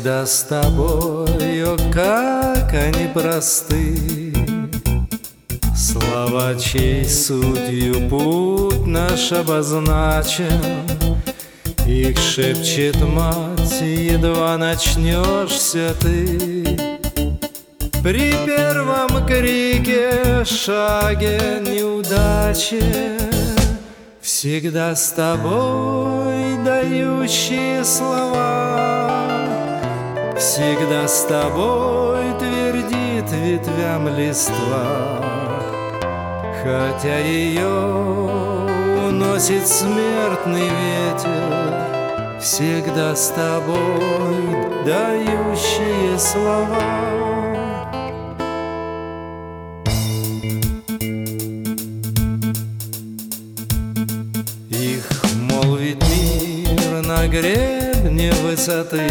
всегда с тобою, как они просты. Слова, чей сутью путь наш обозначен, их шепчет мать, едва начнешься ты. При первом крике, шаге неудачи, всегда с тобой дающие слова, всегда с тобой твердит ветвям листва. Хотя ее уносит смертный ветер, всегда с тобой дающие слова. Их молвит мир на гребне высоты,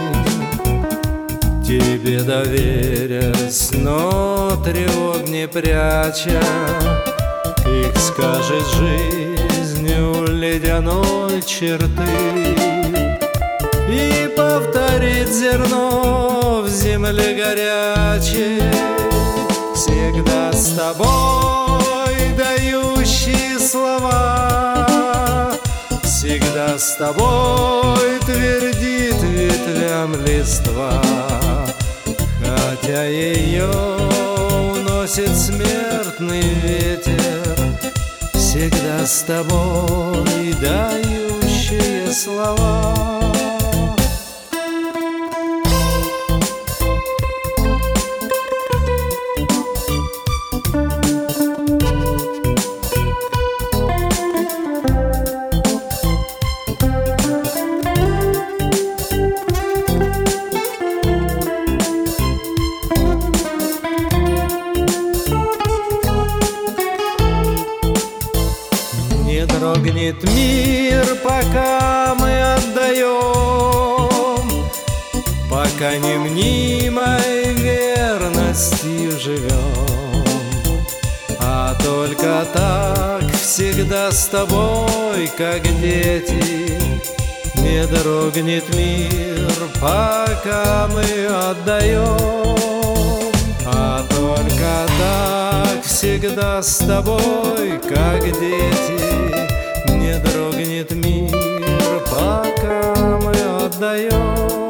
тебе доверясь, но тревог не пряча. Их скажет жизнь у ледяной черты и повторит зерно в земле горячей. Всегда с тобой дающие слова, всегда с тобой твердит ветвям листва. Хотя ее уносит смертный ветер, всегда с тобой дающие слова. Не дрогнет мир, пока мы отдаем, пока не мнимой верностью живем. А только так всегда с тобой, как дети. Не дрогнет мир, пока мы отдаем, а только так всегда с тобой, как дети. Не дрогнет мир, пока мы отдаем.